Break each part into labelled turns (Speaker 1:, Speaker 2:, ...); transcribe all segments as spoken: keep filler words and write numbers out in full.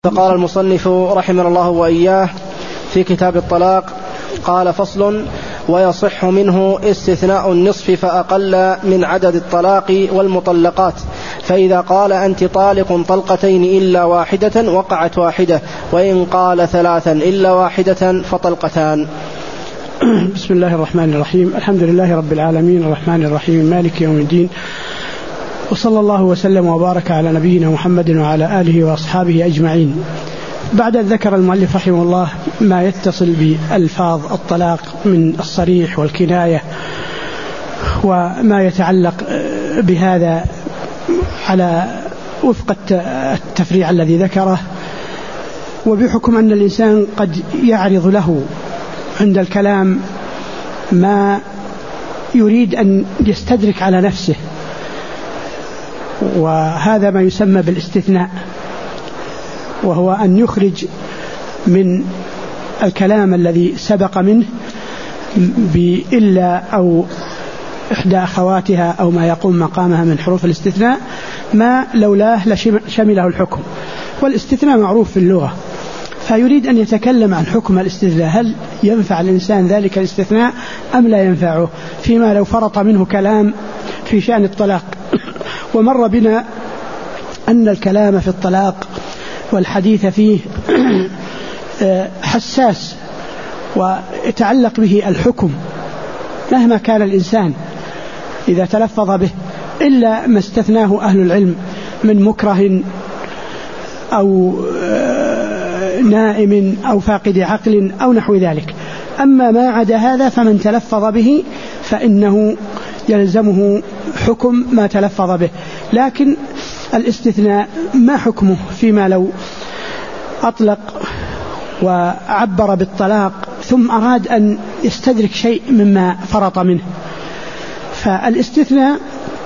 Speaker 1: فقال المصنف رحمه الله وإياه في كتاب الطلاق قال: فصل: ويصح منه استثناء النصف فأقل من عدد الطلاق والمطلقات، فإذا قال أنت طالق طلقتين إلا واحدة وقعت واحدة، وإن قال ثلاثا إلا واحدة فطلقتان.
Speaker 2: بسم الله الرحمن الرحيم. الحمد لله رب العالمين الرحمن الرحيم مالك يوم الدين، وصلى الله وسلم وبارك على نبينا محمد وعلى آله وأصحابه أجمعين. بعد ذكر المؤلف رحمه الله ما يتصل بألفاظ الطلاق من الصريح والكناية وما يتعلق بهذا على وفق التفريع الذي ذكره، وبحكم أن الإنسان قد يعرض له عند الكلام ما يريد أن يستدرك على نفسه، وهذا ما يسمى بالاستثناء، وهو أن يخرج من الكلام الذي سبق منه بإلا أو إحدى أخواتها أو ما يقوم مقامها من حروف الاستثناء ما لولاه لشمله الحكم. والاستثناء معروف في اللغة، فيريد أن يتكلم عن حكم الاستثناء، هل ينفع الإنسان ذلك الاستثناء أم لا ينفعه، فيما لو فرط منه كلام في شأن الطلاق. ومر بنا أن الكلام في الطلاق والحديث فيه حساس ويتعلق به الحكم مهما كان الإنسان إذا تلفظ به، إلا ما استثناه أهل العلم من مكره أو نائم أو فاقد عقل أو نحو ذلك. أما ما عدا هذا فمن تلفظ به فإنه يلزمه حكم ما تلفظ به. لكن الاستثناء ما حكمه فيما لو أطلق وعبر بالطلاق ثم أراد أن يستدرك شيء مما فرط منه؟ فالاستثناء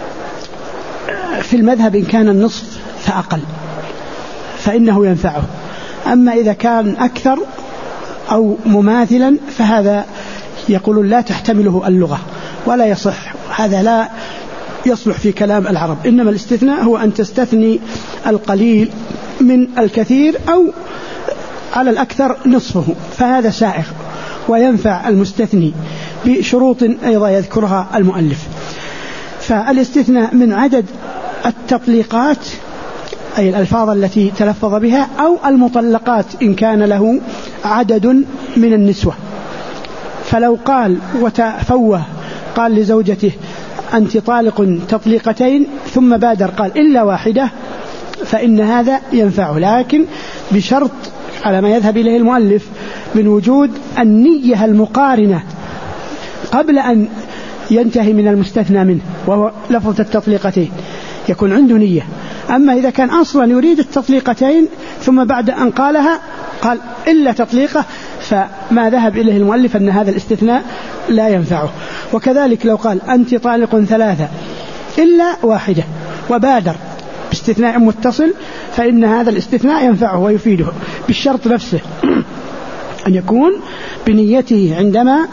Speaker 2: في المذهب إن كان النصف فأقل فإنه ينفعه، أما إذا كان أكثر أو مماثلا فهذا يقولون لا تحتمله اللغة ولا يصح، هذا لا يصلح في كلام العرب. إنما الاستثناء هو أن تستثني القليل من الكثير أو على الأكثر نصفه، فهذا سائغ وينفع المستثني بشروط أيضا يذكرها المؤلف. فالاستثناء من عدد التطليقات أي الألفاظ التي تلفظ بها، أو المطلقات إن كان له عدد من النسوة. فلو قال وتفوه قال لزوجته أنت طالق تطليقتين ثم بادر قال إلا واحدة فإن هذا ينفعه، لكن بشرط على ما يذهب إليه المؤلف من وجود النية المقارنة قبل أن ينتهي من المستثنى منه، وهو لفظ التطليقتين يكون عنده نية. أما إذا كان أصلا يريد التطليقتين ثم بعد أن قالها قال إلا تطليقة، فما ذهب إليه المؤلف أن هذا الاستثناء لا ينفعه. وكذلك لو قال أنت طالق ثلاثة إلا واحدة وبادر باستثناء متصل فإن هذا الاستثناء ينفعه ويفيده، بالشرط نفسه أن يكون بنيته عندما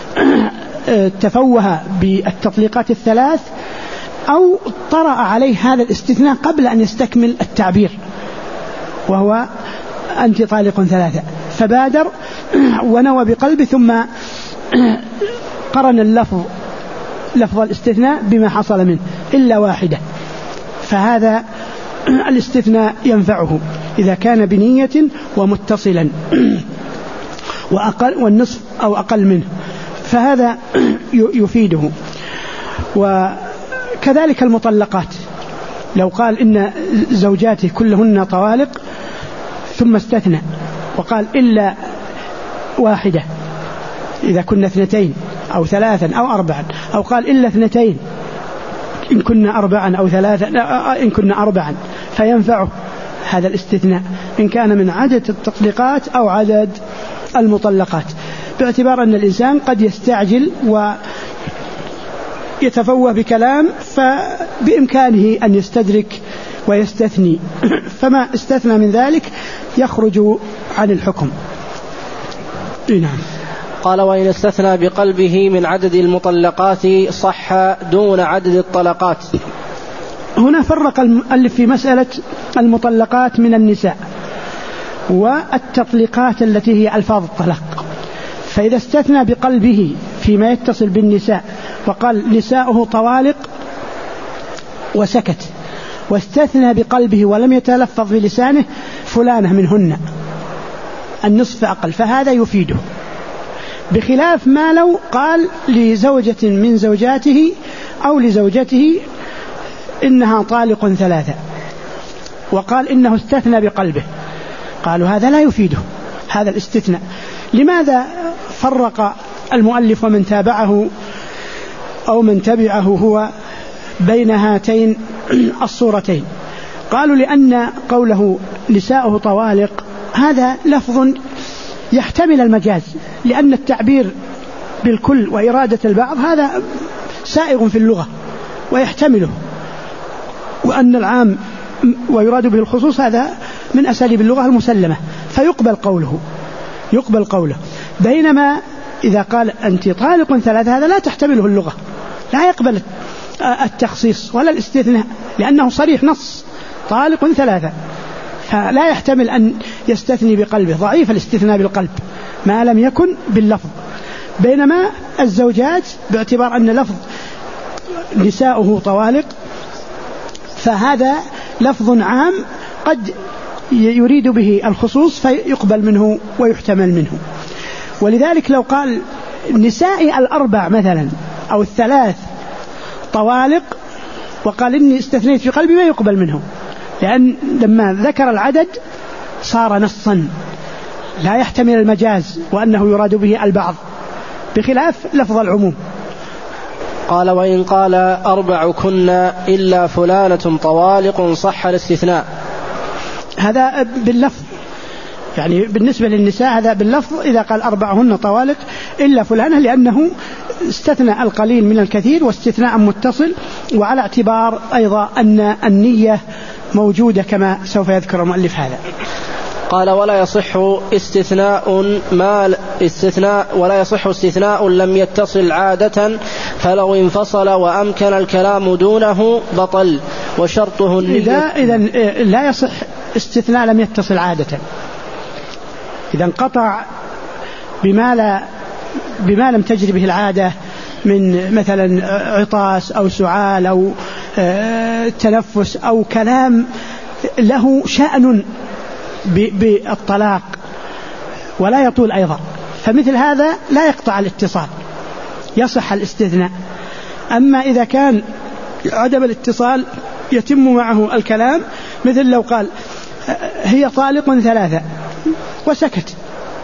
Speaker 2: تفوه بالتطليقات الثلاث أو طرأ عليه هذا الاستثناء قبل أن يستكمل التعبير، وهو أنت طالق ثلاثة، فبادر ونوى بقلبه ثم قرن اللفظ لفظ الاستثناء بما حصل منه إلا واحدة، فهذا الاستثناء ينفعه إذا كان بنية ومتصلا وأقل والنصف أو أقل منه، فهذا يفيده. وكذلك المطلقات لو قال إن زوجاته كلهن طوالق ثم استثنى وقال إلا واحدة إذا كنا اثنتين أو ثلاثا أو أربعا، أو قال إلا اثنتين إن كنا أربعا أو ثلاثا إن كنا أربعا، فينفعه هذا الاستثناء إن كان من عدد التطليقات أو عدد المطلقات، باعتبار أن الإنسان قد يستعجل ويتفوه بكلام فبإمكانه أن يستدرك ويستثني، فما استثنى من ذلك يخرج عن الحكم. نعم.
Speaker 1: قال: وإن استثنى بقلبه من عدد المطلقات صح دون عدد الطلقات.
Speaker 2: هنا فرق المؤلف في مسألة المطلقات من النساء، والتطليقات التي هي ألفاظ الطلاق. فإذا استثنى بقلبه فيما يتصل بالنساء وقال نساؤه طوالق وسكت، واستثنى بقلبه ولم يتلفظ بلسانه فلانة منهن النصف أقل، فهذا يفيده، بخلاف ما لو قال لزوجة من زوجاته أو لزوجته إنها طالق ثلاثة وقال إنه استثنى بقلبه، قالوا هذا لا يفيده هذا الاستثناء. لماذا فرق المؤلف ومن تابعه أو من تبعه هو بين هاتين الصورتين؟ قالوا لأن قوله نساؤه طوالق هذا لفظ يحتمل المجاز، لأن التعبير بالكل وإرادة البعض هذا سائغ في اللغة ويحتمله، وأن العام ويراد به الخصوص هذا من أساليب اللغة المسلمة فيقبل قوله يقبل قوله بينما إذا قال أنت طالق ثلاثة هذا لا تحتمله اللغة، لا يقبل التخصيص ولا الاستثناء لأنه صريح نص طالق ثلاثة، فلا يحتمل أن يستثني بقلبه، ضعيف الاستثناء بالقلب ما لم يكن باللفظ. بينما الزوجات باعتبار أن لفظ نساؤه طوالق فهذا لفظ عام قد يريد به الخصوص فيقبل منه ويحتمل منه. ولذلك لو قال نساء الأربع مثلا أو الثلاث طوالق وقال إني استثنيت في قلبي ما يقبل منه، لأن لما ذكر العدد صار نصا لا يحتمل المجاز وأنه يراد به البعض، بخلاف لفظ العموم.
Speaker 1: قال وإن قال أربع كنا إلا فلانة طوالق صح الاستثناء.
Speaker 2: هذا باللفظ، يعني بالنسبة للنساء هذا باللفظ إذا قال أربعهن طوالق إلا فلانة، لأنه استثنى القليل من الكثير واستثناء متصل، وعلى اعتبار أيضا أن النية موجودة كما سوف يذكر المؤلف هذا.
Speaker 1: قال ولا يصح استثناء ما استثناء ولا يصح استثناء لم يتصل عادة، فلو انفصل وأمكن الكلام دونه بطل وشرطه النية.
Speaker 2: إذا إذا لا يصح استثناء لم يتصل عادة، إذا انقطع بما لا بما لم تجري به العادة من مثلا عطاس أو سعال أو تنفس أو كلام له شأن بالطلاق ولا يطول أيضا، فمثل هذا لا يقطع الاتصال يصح الاستثناء. أما إذا كان عدم الاتصال يتم معه الكلام، مثل لو قال هي طالق ثلاثة وسكت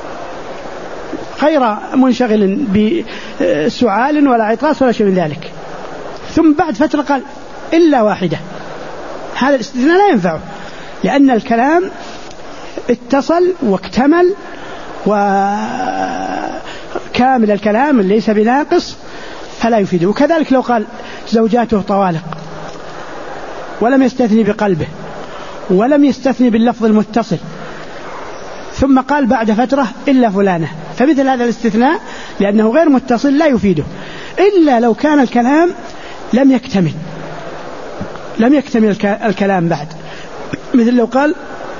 Speaker 2: غير منشغل بسعال ولا عطاس ولا شيء من ذلك، ثم بعد فترة قال إلا واحدة، هذا الاستثناء لا ينفعه لأن الكلام اتصل واكتمل وكامل الكلام ليس بناقص فلا يفيده. وكذلك لو قال زوجاته طوالق ولم يستثني بقلبه ولم يستثني باللفظ المتصل ثم قال بعد فترة إلا فلانة، فمثل هذا الاستثناء لأنه غير متصل لا يفيده إلا لو كان الكلام لم يكتمل لم يكتمل الكلام بعد، مثل لو قال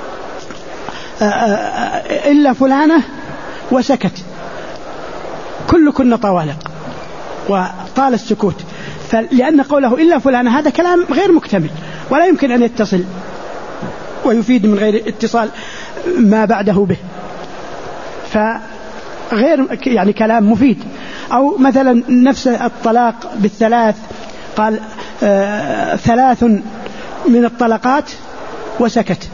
Speaker 2: إلا فلانة وسكت كلكن طوالق وطال السكوت، فلأن قوله إلا فلانة هذا كلام غير مكتمل ولا يمكن أن يتصل ويفيد من غير اتصال ما بعده به، فغير يعني كلام مفيد. أو مثلا نفس الطلاق بالثلاث قال آه ثلاث من الطلقات وسكت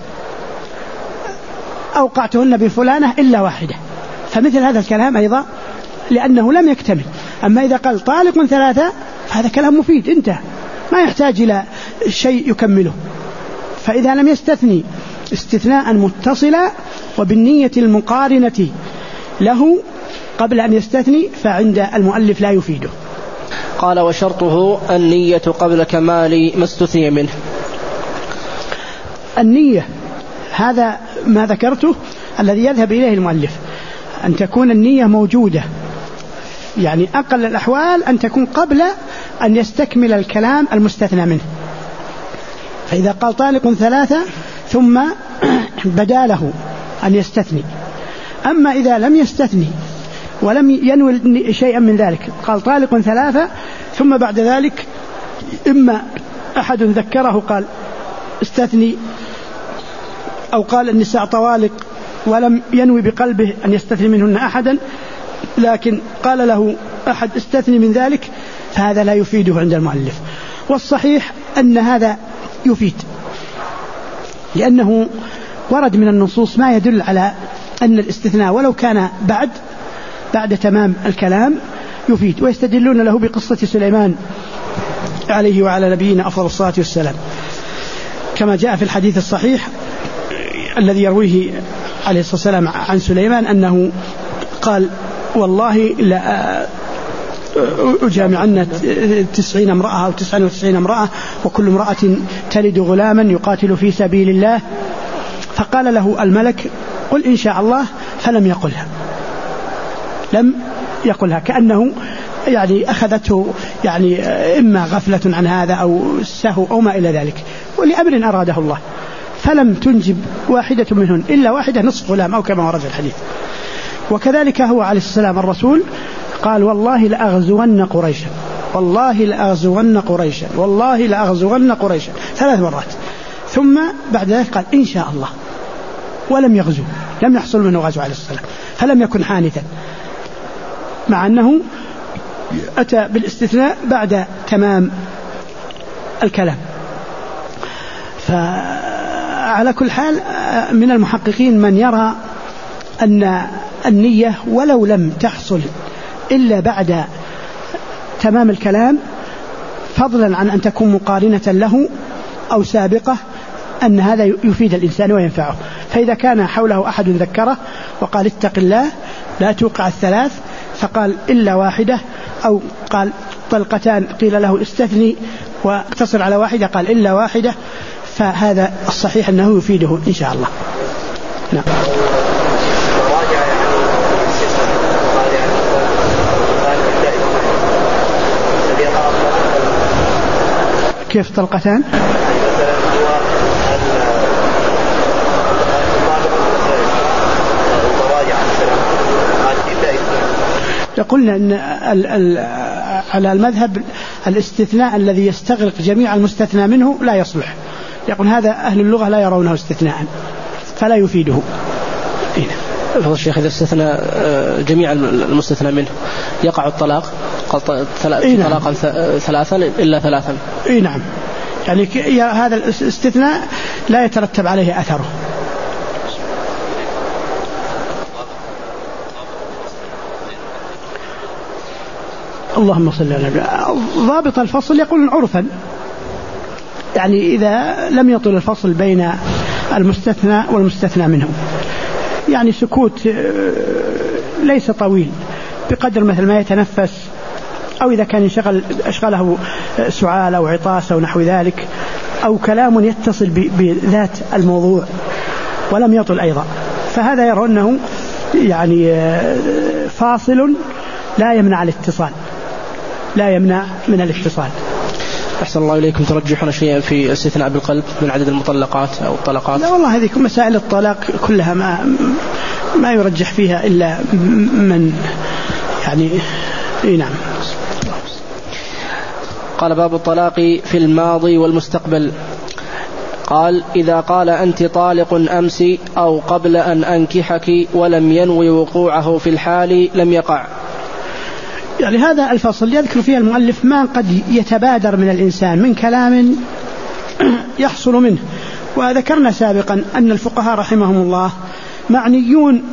Speaker 2: أوقعتهن بفلانة إلا واحدة، فمثل هذا الكلام أيضا لأنه لم يكتمل. أما إذا قال طالق ثلاثة هذا كلام مفيد انتهى ما يحتاج إلى شيء يكمله. فإذا لم يستثني استثناء متصلا وبالنية المقارنة له قبل أن يستثني فعند المؤلف لا يفيده.
Speaker 1: قال وشرطه النية قبل كمال ما استثني منه.
Speaker 2: النية هذا ما ذكرته الذي يذهب إليه المؤلف، أن تكون النية موجودة، يعني أقل الأحوال أن تكون قبل أن يستكمل الكلام المستثنى منه. فإذا قال طالق ثلاثة ثم بدا له أن يستثني. أما إذا لم يستثني ولم ينوي شيئا من ذلك، قال طالق ثلاثة، ثم بعد ذلك إما أحد ذكره قال استثني، أو قال النساء طوالق ولم ينوي بقلبه أن يستثني منهن أحدا، لكن قال له أحد استثني من ذلك، فهذا لا يفيده عند المؤلف. والصحيح أن هذا يفيد، لأنه ورد من النصوص ما يدل على أن الاستثناء ولو كان بعد بعد تمام الكلام يفيد، ويستدلون له بقصة سليمان عليه وعلى نبينا أفضل الصلاة والسلام، كما جاء في الحديث الصحيح الذي يرويه عليه الصلاة والسلام عن سليمان أنه قال والله لا أجامعن تسعين امرأة أو تسعين وتسعين امرأة وكل امرأة تلد غلاما يقاتل في سبيل الله، فقال له الملك قل إن شاء الله، فلم يقلها، لم يقلها، كأنه يعني أخذته يعني إما غفلة عن هذا أو سهو أو ما إلى ذلك، ولأمر أراده الله، فلم تنجب واحدة منهن إلا واحدة نصف غلام، أو كما ورد الحديث. وكذلك هو عليه السلام الرسول قال والله لأغزون قريشا، والله لأغزون قريشا، والله لأغزون قريشا ثلاث مرات، ثم بعد ذلك قال إن شاء الله، ولم يغزو، لم يحصل منه غزو عليه السلام، فلم يكن حانثا، مع أنه أتى بالاستثناء بعد تمام الكلام. فعلى كل حال من المحققين من يرى أن النية ولو لم تحصل إلا بعد تمام الكلام، فضلا عن أن تكون مقارنة له أو سابقة، أن هذا يفيد الإنسان وينفعه. فإذا كان حوله أحد ذكره وقال اتق الله لا توقع الثلاث، فقال إلا واحدة، أو قال طلقتان قيل له استثني واقتصر على واحدة قال إلا واحدة، فهذا الصحيح أنه يفيده إن شاء الله. نعم. كيف طلقتان؟ قلنا أن ال ال على المذهب الاستثناء الذي يستغرق جميع المستثنى منه لا يصلح، يقول هذا أهل اللغة لا يرونه استثناء فلا يفيده.
Speaker 1: فضل الشيخ إذا استثنى جميع المستثنى منه يقع الطلاق، قال طلاقا ثلاثا إلا ثلاثا.
Speaker 2: إيه نعم، يعني هذا الاستثناء لا يترتب عليه أثره. اللهم صل على النبي. ضابط الفصل يقول عرفا، يعني إذا لم يطل الفصل بين المستثنى والمستثنى منه، يعني سكوت ليس طويل بقدر مثل ما يتنفس، أو إذا كان يشغل أشغله سعال أو عطاس أو نحو ذلك، أو كلام يتصل بذات الموضوع ولم يطل أيضا، فهذا يرى أنه يعني فاصل لا يمنع الاتصال، لا يمنع من الاتصال.
Speaker 1: أحسن الله إليكم. ترجحون شيئا في الاستثناء بالقلب من عدد المطلقات أو الطلقات؟
Speaker 2: لا والله، هذه مسائل الطلاق كلها ما ما يرجح فيها إلا من يعني إيه. نعم.
Speaker 1: قال باب الطلاق في الماضي والمستقبل. قال إذا قال أنت طالق أمس أو قبل أن أنكحك ولم ينوي وقوعه في الحال لم يقع.
Speaker 2: يعني هذا الفصل يذكر فيه المؤلف ما قد يتبادر من الإنسان من كلام يحصل منه. وذكرنا سابقا أن الفقهاء رحمهم الله معنيون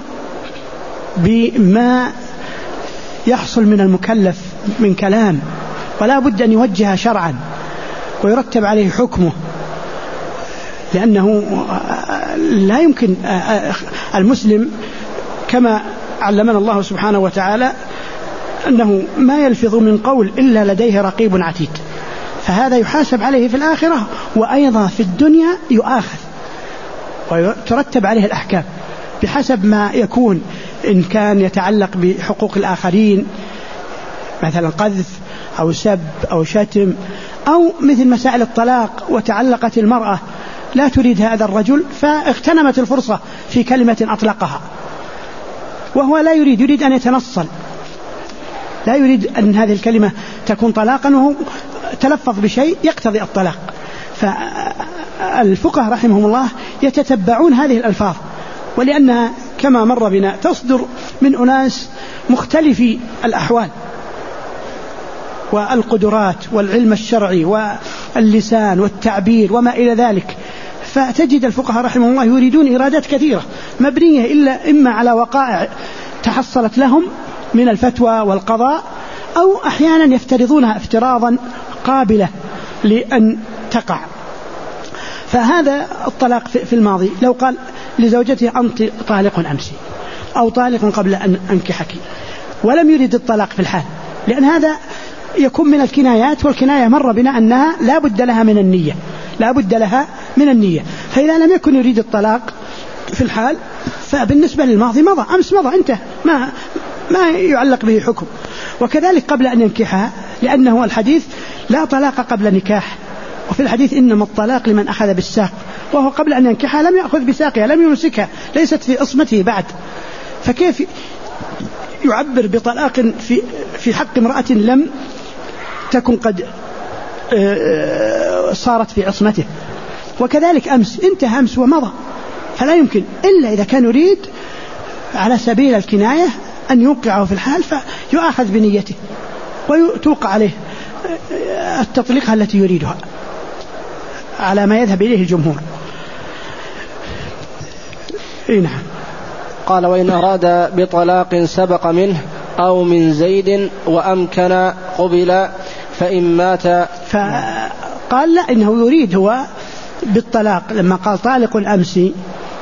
Speaker 2: بما يحصل من المكلف من كلام، ولا بد أن يوجه شرعا ويرتب عليه حكمه، لأنه لا يمكن المسلم كما علمنا الله سبحانه وتعالى أنه ما يلفظ من قول إلا لديه رقيب عتيد، فهذا يحاسب عليه في الآخرة، وأيضا في الدنيا يؤاخذ وترتب عليه الأحكام بحسب ما يكون، إن كان يتعلق بحقوق الآخرين مثلا قذف أو سب أو شتم، أو مثل مسائل الطلاق وتعلقت المرأة لا تريد هذا الرجل فاغتنمت الفرصة في كلمة أطلقها، وهو لا يريد يريد أن يتنصل، لا يريد أن هذه الكلمة تكون طلاقا، وهو تلفظ بشيء يقتضي الطلاق. فالفقهاء رحمهم الله يتتبعون هذه الألفاظ، ولأنها كما مر بنا تصدر من أناس مختلفي الأحوال والقدرات والعلم الشرعي واللسان والتعبير وما إلى ذلك، فتجد الفقهاء رحمهم الله يريدون إرادات كثيرة مبنية إلا إما على وقائع تحصلت لهم من الفتوى والقضاء، أو أحيانا يفترضونها افتراضا قابلة لأن تقع. فهذا الطلاق في الماضي لو قال لزوجته أنت طالق أمسي أو طالق قبل أن أنكحك، ولم يريد الطلاق في الحال، لأن هذا يكون من الكنايات، والكناية مر بنا أنها لا بد لها من النية، لا بد لها من النية. فإذا لم يكن يريد الطلاق في الحال فبالنسبة للماضي مضى، أمس مضى انتهى، ما ما يعلق به حكم. وكذلك قبل أن ينكحها، لأنه الحديث لا طلاق قبل نكاح، وفي الحديث إنما الطلاق لمن أخذ بالساق، وهو قبل أن ينكحها لم يأخذ بساقها، لم يمسكها، ليست في إصمته بعد، فكيف يعبر بطلاق في في حق امرأة لم تكن قد صارت في عصمته؟ وكذلك أمس انتهى أمس ومضى، فلا يمكن إلا إذا كان يريد على سبيل الكناية أن يوقعه في الحال فيؤاخذ بنيته ويتوقع عليه التطليقة التي يريدها على ما يذهب إليه الجمهور. إيه نعم.
Speaker 1: قال وإن أراد بطلاق سبق منه أو من زيد وأمكن قبل فإن مات.
Speaker 2: فقال لا، إنه يريد هو بالطلاق لما قال طالق أمسي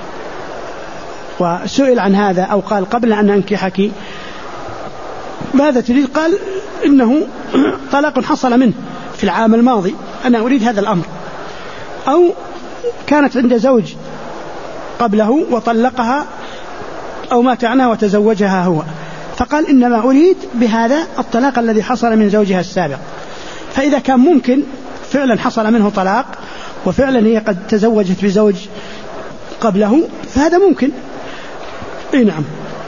Speaker 2: وسئل عن هذا، أو قال قبل أن أنكحك ماذا تريد؟ قال إنه طلاق حصل منه في العام الماضي، أنا أريد هذا الأمر، أو كانت عند زوج قبله وطلقها أو مات عنها وتزوجها هو، فقال إنما أريد بهذا الطلاق الذي حصل من زوجها السابق. فإذا كان ممكن فعلا حصل منه طلاق وفعلا هي قد تزوجت بزوج قبله فهذا ممكن. إيه نعم.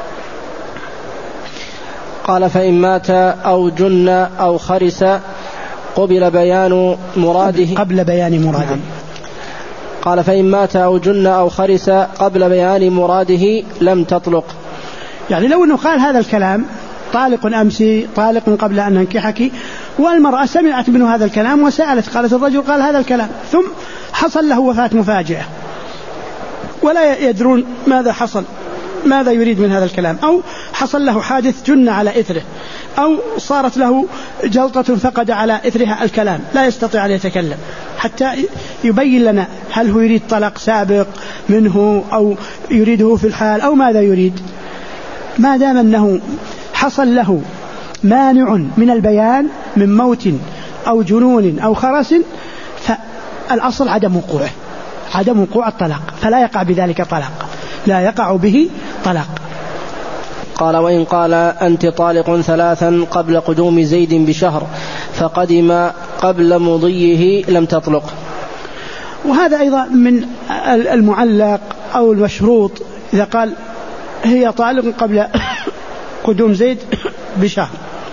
Speaker 1: قال فإن مات أو جن أو خرس قبل بيان مراده
Speaker 2: قبل بيان مراده. نعم.
Speaker 1: قال فإن مات أو جن أو خرس قبل بيان مراده لم تطلق.
Speaker 2: يعني لو أنه قال هذا الكلام طالق أمسي طالق قبل أن أنكحك، والمرأة سمعت منه هذا الكلام وسألت، قالت الرجل قال هذا الكلام، ثم حصل له وفاة مفاجئة ولا يدرون ماذا حصل، ماذا يريد من هذا الكلام، أو حصل له حادث جن على إثره، أو صارت له جلطة فقد على إثرها الكلام، لا يستطيع أن يتكلم حتى يبين لنا هل هو يريد طلاق سابق منه أو يريده في الحال أو ماذا يريد. ما دام أنه حصل له مانع من البيان من موت أو جنون أو خرس فالأصل عدم وقوعه، عدم وقوع الطلاق، فلا يقع بذلك طلاق، لا يقع به طلاق.
Speaker 1: قال وإن قال أنت طالق ثلاثا قبل قدوم زيد بشهر فقدم قبل مضيه لم تطلق.
Speaker 2: وهذا أيضا من المعلق أو المشروط، إذا قال هي طالق قبل قدوم زيد بشهر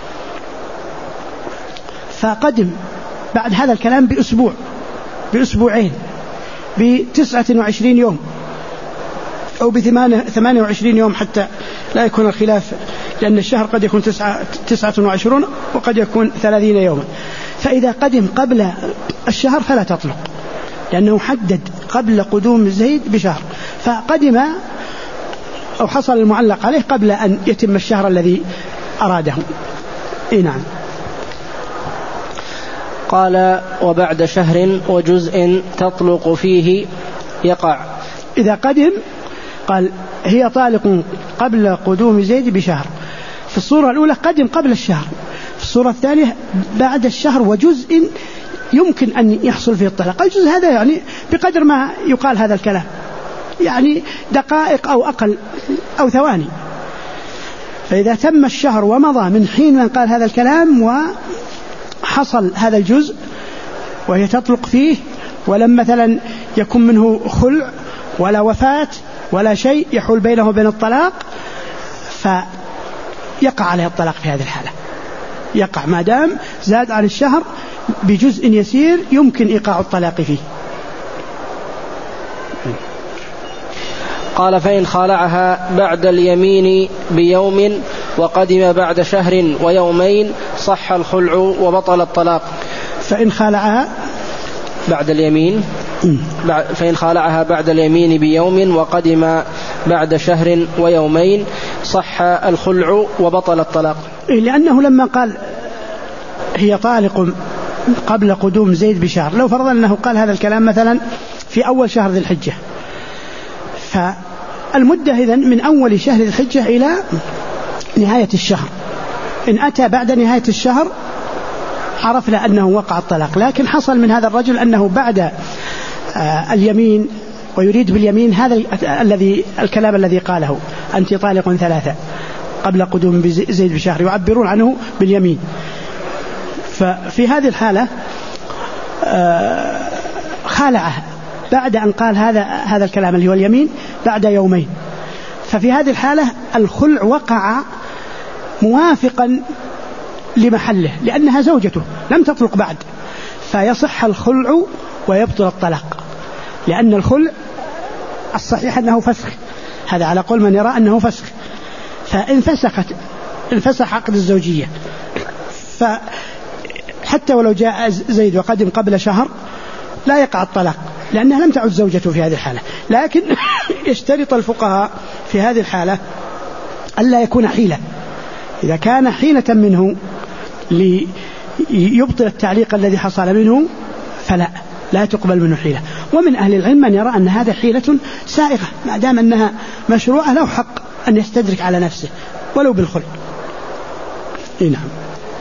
Speaker 2: فقدم بعد هذا الكلام بأسبوع بأسبوعين بتسعة وعشرين يوم أو بثمانية وعشرين يوم حتى لا يكون الخلاف، لأن الشهر قد يكون تسعة, تسعة وعشرون وقد يكون ثلاثين يوما. فإذا قدم قبل الشهر فلا تطلق، لأنه حدد قبل قدوم زيد بشهر، فقدم أو حصل المعلق عليه قبل أن يتم الشهر الذي أراده. إيه نعم.
Speaker 1: قال وبعد شهر وجزء تطلق فيه يقع.
Speaker 2: إذا قدم قال هي طالق قبل قدوم زيد بشهر، في الصورة الأولى قدم قبل الشهر، في الصورة الثانية بعد الشهر وجزء يمكن أن يحصل فيه الطلاق. الجزء هذا يعني بقدر ما يقال هذا الكلام، يعني دقائق أو أقل أو ثواني. فإذا تم الشهر ومضى من حين من قال هذا الكلام وحصل هذا الجزء وهي تطلق فيه، ولم مثلا يكون منه خلع ولا وفاة ولا شيء يحول بينه وبين الطلاق، فيقع عليه الطلاق في هذه الحالة، يقع ما دام زاد عن الشهر بجزء يسير يمكن إيقاع الطلاق فيه.
Speaker 1: قال فإن خالعها بعد اليمين بيوم وقدم بعد شهر ويومين صح الخلع وبطل الطلاق.
Speaker 2: فإن خالعها
Speaker 1: بعد اليمين فإن خالعها بعد اليمين بيوم وقدم بعد شهر ويومين صح الخلع وبطل الطلاق.
Speaker 2: لأنه لما قال هي طالق قبل قدوم زيد بشهر، لو فرضنا أنه قال هذا الكلام مثلا في أول شهر ذي الحجة، فالمدة إذن من أول شهر ذي الحجة إلى نهاية الشهر. إن أتى بعد نهاية الشهر عرفنا أنه وقع الطلاق، لكن حصل من هذا الرجل أنه بعد اليمين ويريد باليمين هذا الذي الكلام الذي قاله أنت طالق ثلاثة قبل قدوم زيد بشهر، يعبرون عنه باليمين. ففي هذه الحالة خالعه بعد أن قال هذا هذا الكلام اللي هو اليمين بعد يومين، ففي هذه الحالة الخلع وقع موافقا لمحله لأنها زوجته لم تطلق بعد، فيصح الخلع ويبطل الطلاق، لأن الخلع الصحيح أنه فسخ، هذا على قول من يرى أنه فسخ، فإن فسخت انفسخ عقد الزوجية. فحتى ولو جاء زيد وقدم قبل شهر لا يقع الطلاق لأنها لم تعد زوجته في هذه الحالة، لكن يشترط الفقهاء في هذه الحالة ألا يكون حيلة. إذا كان حيلة منه ليبطل التعليق الذي حصل منه فلا لا تقبل منه حيلة. ومن أهل العلم من يرى أن هذا حيلة سائغة ما دام أنها مشروعة له حق أن يستدرك على نفسه ولو بالخلع. نعم.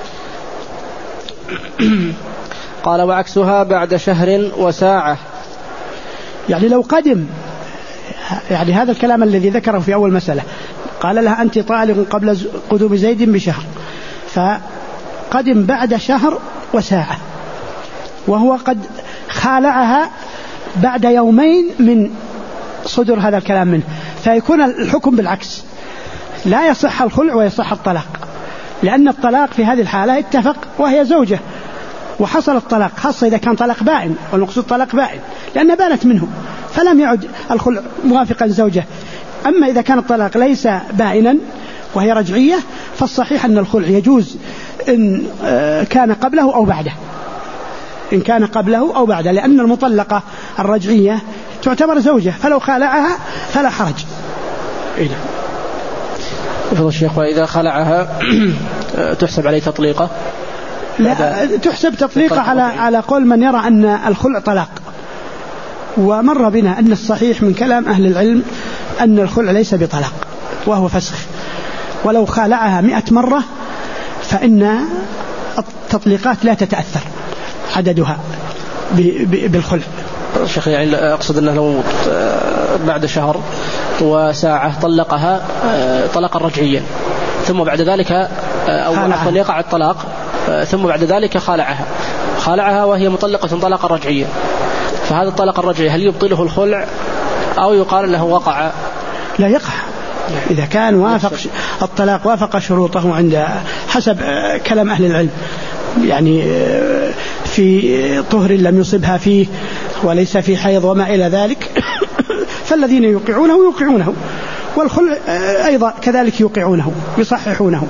Speaker 1: قال وعكسها بعد شهر وساعة،
Speaker 2: يعني لو قدم، يعني هذا الكلام الذي ذكره في أول مسألة قال لها أنت طالق قبل قدوم زيد بشهر، فقدم بعد شهر وساعة وهو قد خالعها بعد يومين من صدر هذا الكلام منه، فيكون الحكم بالعكس، لا يصح الخلع ويصح الطلاق، لأن الطلاق في هذه الحالة اتفق وهي زوجة وحصل الطلاق، خاصة إذا كان طلاق بائن، والمقصود طلاق بائن لأنها بانت منه فلم يعد الخلع موافقا زوجة. أما إذا كان الطلاق ليس بائنا وهي رجعية فالصحيح أن الخلع يجوز إن كان قبله أو بعده، إن كان قبله أو بعده، لأن المطلقة الرجعية تعتبر زوجة فلو خالعها فلا حرج. إيه.
Speaker 1: يفضل الشيخ، وإذا خلعها تحسب عليه تطليقة؟
Speaker 2: لا تحسب تطليقة على على قول من يرى أن الخلع طلاق. ومر بنا أن الصحيح من كلام أهل العلم أن الخلع ليس بطلاق وهو فسخ، ولو خالعها مئة مرة فإن التطليقات لا تتأثر عددها بالخلع.
Speaker 1: شيخ يعني أقصد أنه لو بعد شهر وساعة طلقها طلاقا رجعيا ثم بعد ذلك أو عفوا يقع الطلاق ثم بعد ذلك خالعها خالعها وهي مطلقة طلاقا رجعيا، فهذا الطلاق الرجعي هل يبطله الخلع أو يقال أنه وقع؟
Speaker 2: لا يقع إذا كان وافق الطلاق وافق شروطه عند حسب كلام أهل العلم، يعني في طهر لم يصبها فيه وليس في حيض وما إلى ذلك فالذين يوقعونه يوقعونه، والخلع أيضا كذلك يوقعونه يصححونه.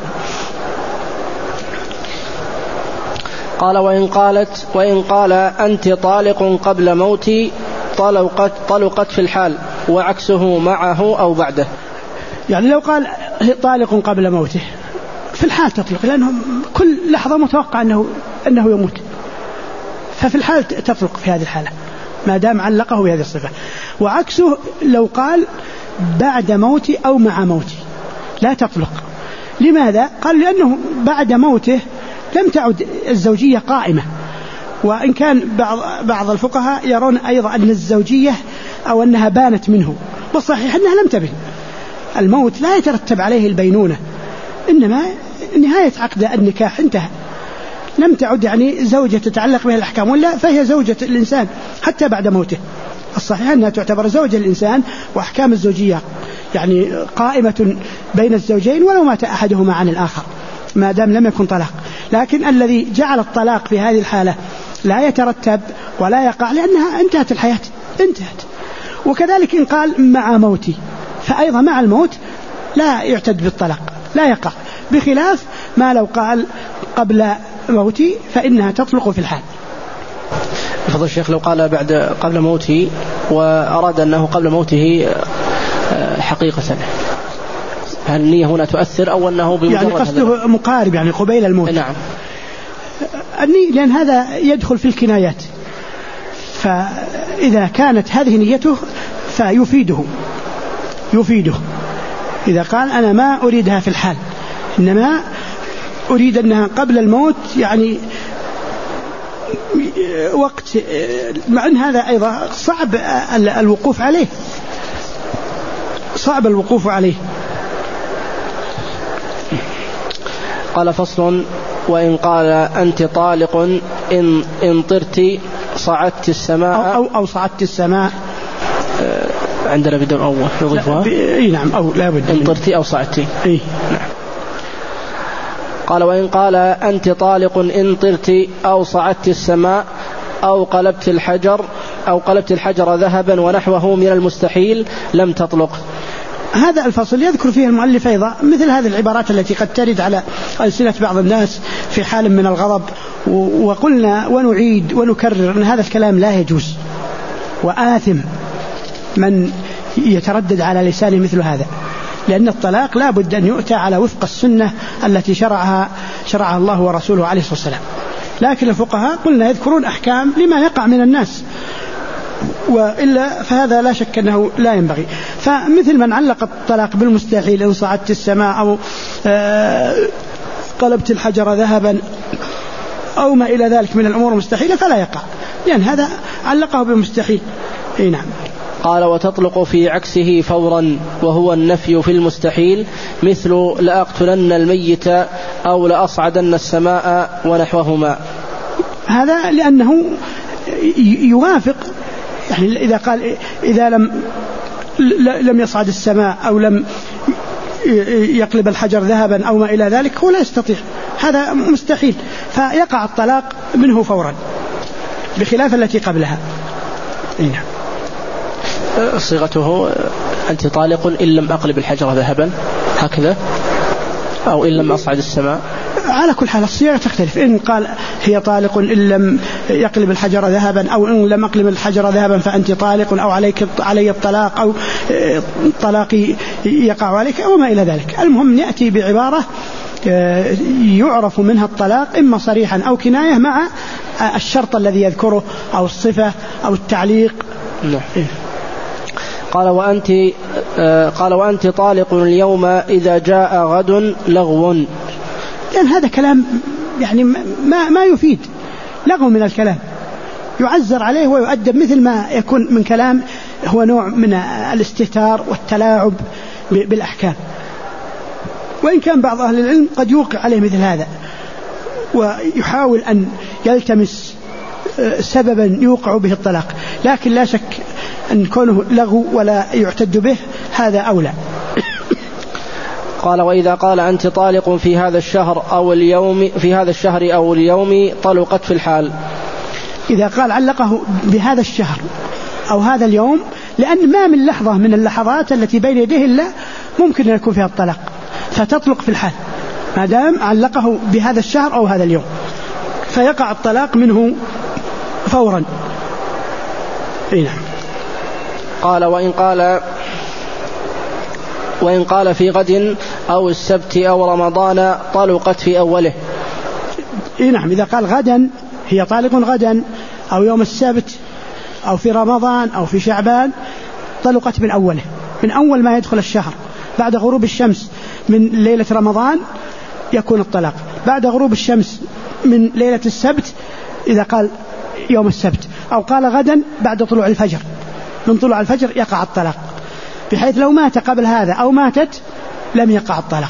Speaker 1: قال وإن قالت وإن قال أنت طالق قبل موتي طلقت, طلقت في الحال وعكسه معه أو بعده.
Speaker 2: يعني لو قال طالق قبل موته في الحال تطلق، لأنه كل لحظة متوقع أنه, أنه يموت، ففي الحال تطلق في هذه الحالة ما دام علقه بهذه الصفة. وعكسه لو قال بعد موتي أو مع موتي لا تطلق. لماذا؟ قال لأنه بعد موته لم تعد الزوجية قائمة، وإن كان بعض, بعض الفقهاء يرون أيضا أن الزوجية أو أنها بانت منه، والصحيح أنها لم تبن. الموت لا يترتب عليه البينونة، إنما نهاية عقد النكاح انتهى، لم تعد يعني زوجة تتعلق بها الأحكام، ولا فهي زوجة الإنسان حتى بعد موته الصحيح أنها تعتبر زوجة الإنسان، وأحكام الزوجية يعني قائمة بين الزوجين ولو مات أحدهما عن الآخر ما دام لم يكن طلاق. لكن الذي جعل الطلاق في هذه الحالة لا يترتب ولا يقع لأنها انتهت الحياة، انتهت. وكذلك إن قال مع موتي فأيضا مع الموت لا يعتد بالطلاق، لا يقع، بخلاف ما لو قال قبل موتي فإنها تطلق في الحال.
Speaker 1: فضل الشيخ لو قال بعد قبل موته وأراد أنه قبل موته حقيقة، هل النية هنا تؤثر أو أنه بمجرد
Speaker 2: يعني قصده مقارب يعني قبيل الموت؟
Speaker 1: نعم.
Speaker 2: النية لأن هذا يدخل في الكنايات، فإذا كانت هذه نيته فيفيده يفيده إذا قال أنا ما أريدها في الحال إنما أريد أنها قبل الموت، يعني وقت، مع أن هذا أيضا صعب الوقوف عليه، صعب الوقوف عليه.
Speaker 1: قال فصل: وإن قال أنت طالق إن, إن طرت صعدت السماء
Speaker 2: أو, أو, أو صعدت السماء،
Speaker 1: عندنا بدون أو نضيفها.
Speaker 2: إيه نعم، أو لا بد
Speaker 1: إن طرت أو صعدت.
Speaker 2: إيه
Speaker 1: نعم. قال: وإن قال أنت طالق إن طرت أو صعدت السماء أو قلبت الحجر أو قلبت الحجر ذهبا ونحوه من المستحيل لم تطلق.
Speaker 2: هذا الفصل يذكر فيه المؤلف أيضا مثل هذه العبارات التي قد ترد على ألسنة بعض الناس في حال من الغضب، وقلنا ونعيد ونكرر أن هذا الكلام لا يجوز، وآثم من يتردد على لسانه مثل هذا، لأن الطلاق لا بد أن يؤتى على وفق السنة التي شرعها شرعها الله ورسوله عليه الصلاة والسلام. لكن الفقهاء قلنا يذكرون أحكام لما يقع من الناس، وإلا فهذا لا شك أنه لا ينبغي. فمثل من علق الطلاق بالمستحيل إن صعدت السماء أو قلبت الحجر ذهبا أو ما إلى ذلك من الأمور المستحيلة فلا يقع، لأن هذا علقه بالمستحيل. إيه نعم.
Speaker 1: قال: وتطلق في عكسه فورا وهو النفي في المستحيل، مثل لأقتلن الميت أو لأصعدن السماء ونحوهما.
Speaker 2: هذا لأنه يوافق، يعني إذا قال إذا لم لم يصعد السماء أو لم يقلب الحجر ذهبا أو ما إلى ذلك هو لا يستطيع، هذا مستحيل، فيقع الطلاق منه فورا بخلاف التي قبلها. نعم.
Speaker 1: صيغته أنت طالق إن لم أقلب الحجر ذهبا هكذا، أو إن لم أصعد السماء.
Speaker 2: على كل حال الصيغة تختلف، إن قال هي طالق إن لم يقلب الحجر ذهبا، أو إن لم أقلب الحجر ذهبا فأنت طالق، أو عليك علي الطلاق، أو طلاقي يقع عليك، أو ما إلى ذلك. المهم يأتي بعبارة يعرف منها الطلاق إما صريحا أو كناية مع الشرط الذي يذكره أو الصفة أو التعليق.
Speaker 1: نعم. قال: وأنت قال وأنت طالق اليوم إذا جاء غد لغو.
Speaker 2: لأن هذا كلام يعني ما ما يفيد، لغو من الكلام يعزر عليه ويؤدب، مثل ما يكون من كلام هو نوع من الاستهتار والتلاعب بالأحكام. وإن كان بعض أهل العلم قد يوقع عليه مثل هذا ويحاول أن يلتمس سببا يوقع به الطلاق، لكن لا شك أن كونه لغو ولا يعتد به هذا أولى.
Speaker 1: قال: وإذا قال أنت طالق في هذا الشهر أو اليوم في هذا الشهر أو اليوم طلقت في الحال.
Speaker 2: إذا قال علقه بهذا الشهر أو هذا اليوم، لأن ما من لحظة من اللحظات التي بين يديه إلا ممكن أن يكون فيها الطلاق، فتطلق في الحال ما دام علقه بهذا الشهر أو هذا اليوم، فيقع الطلاق منه فورا. إيه نعم.
Speaker 1: قال: وإن قال وإن قال في غد أو السبت أو رمضان طلقت في أوله.
Speaker 2: إيه نعم. إذا قال غدا هي طالق غدا، أو يوم السبت، أو في رمضان، أو في شعبان، طلقت من أوله، من أول ما يدخل الشهر. بعد غروب الشمس من ليلة رمضان يكون الطلاق، بعد غروب الشمس من ليلة السبت إذا قال يوم السبت، أو قال غدا بعد طلوع الفجر، من طلوع الفجر يقع الطلاق، بحيث لو مات قبل هذا أو ماتت لم يقع الطلاق.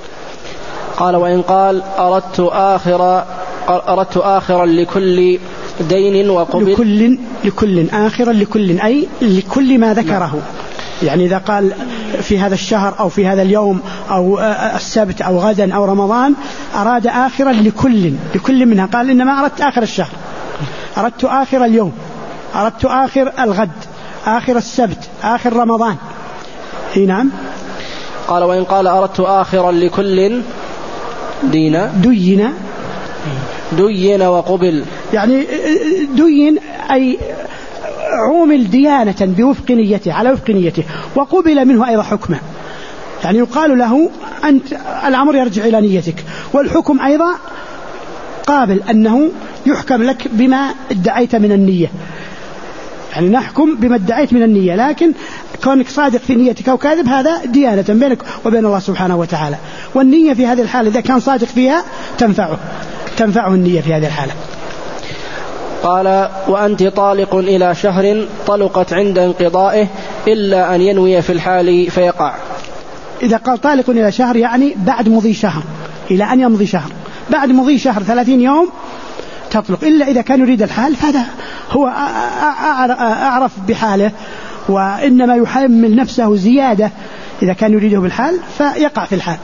Speaker 1: قال: وإن قال أردت آخر أردت آخرا لكل دين وقبل.
Speaker 2: لكل لكل آخرا لكل أي لكل ما ذكره. يعني إذا قال في هذا الشهر أو في هذا اليوم أو السبت أو غدا أو رمضان أراد آخرا لكل لكل منها. قال إنما أردت آخر الشهر، أردت آخر اليوم، أردت آخر الغد، آخر السبت، آخر رمضان. هي نعم.
Speaker 1: قال وإن قال أردت آخرا لكل دين
Speaker 2: دين
Speaker 1: دين وقبل.
Speaker 2: يعني دين أي عومل ديانة بوفق نيته على وفق نيته، وقبل منه أيضا حكمه. يعني يقال له أنت الأمر يرجع إلى نيتك، والحكم أيضا قابل أنه يحكم لك بما ادعيت من النية. يعني نحكم بما ادعيت من النية، لكن كونك صادق في نيتك أو كاذب هذا ديانة بينك وبين الله سبحانه وتعالى. والنية في هذه الحالة إذا كان صادق فيها تنفعه تنفعه النية في هذه الحالة.
Speaker 1: قال وأنت طالق إلى شهر طلقت عند انقضائه إلا أن ينوي في الحال فيقع.
Speaker 2: إذا قال طالق إلى شهر يعني بعد مضي شهر، إلى أن يمضي شهر، بعد مضي شهر ثلاثين يوم تطلق، إلا إذا كان يريد الحال فهذا هو أعرف بحاله، وإنما يحمل نفسه زيادة إذا كان يريده بالحال فيقع في الحال.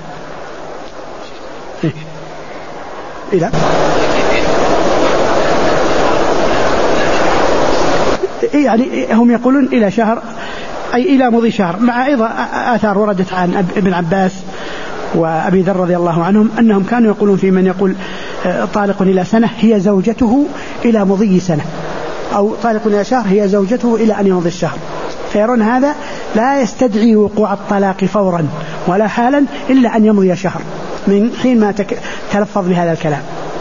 Speaker 2: إذا يعني هم يقولون إلى شهر أي إلى مضي شهر، مع أيضا آثار وردت عن ابن عباس وأبي ذر رضي الله عنهم أنهم كانوا يقولون في من يقول طالق إلى سنة هي زوجته إلى مضي سنة، أو طالق إلى شهر هي زوجته إلى أن يمضي الشهر، فيرون هذا لا يستدعي وقوع الطلاق فورا ولا حالا إلا أن يمضي شهر من حين ما تلفظ بهذا الكلام.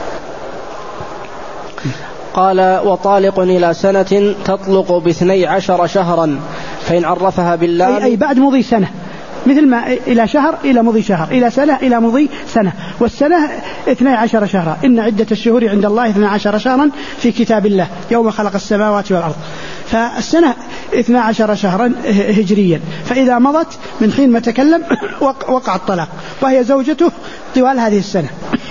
Speaker 1: قال وطالق إلى سنة تطلق باثني عشر شهرا فإن عرفها بالله
Speaker 2: أي, أي بعد مضي سنة، مثل ما إلى شهر إلى مضي شهر، إلى سنة إلى مضي سنة، والسنة اثني عشر شهرا. إن عدة الشهور عند الله اثني عشر شهرا في كتاب الله يوم خلق السماوات والأرض. فالسنة اثني عشر شهرا هجريا، فإذا مضت من حين ما تكلم وقع الطلاق وهي زوجته طوال هذه السنة.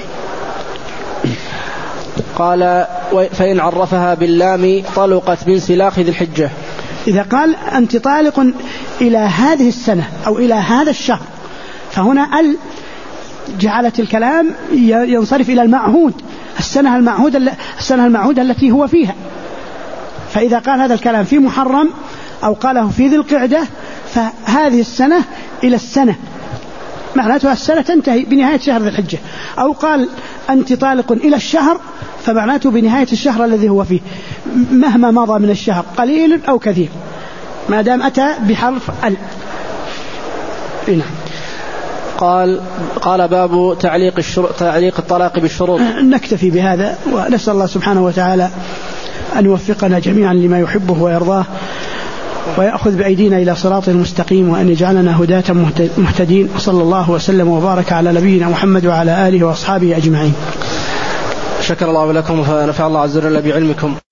Speaker 1: قال فإن عرفها باللام طلقت بانسلاخ ذي الحجة.
Speaker 2: إذا قال أنت طالق إلى هذه السنة أو إلى هذا الشهر، فهنا ال جعلت الكلام ينصرف إلى المعهود، السنة المعهودة السنة المعهودة التي هو فيها. فإذا قال هذا الكلام في محرم أو قاله في ذي القعدة فهذه السنة إلى السنة، معناته السنة تنتهي بنهاية شهر ذي الحجة. أو قال أنت طالق إلى الشهر فمعناته بنهاية الشهر الذي هو فيه مهما مضى من الشهر قليل أو كثير، ما دام أتى بحرف ال. نعم.
Speaker 1: قال قال باب تعليق الشروط تعليق الطلاق بالشروط.
Speaker 2: نكتفي بهذا، ونسأل الله سبحانه وتعالى أن يوفقنا جميعا لما يحبه ويرضاه، ويأخذ بأيدينا إلى صراط المستقيم، وأن يجعلنا هداة مهتدين. وصلى الله وسلم وبارك على نبينا محمد وعلى آله وأصحابه أجمعين.
Speaker 1: شكر الله لكم ونفع الله عز وجل بعلمكم.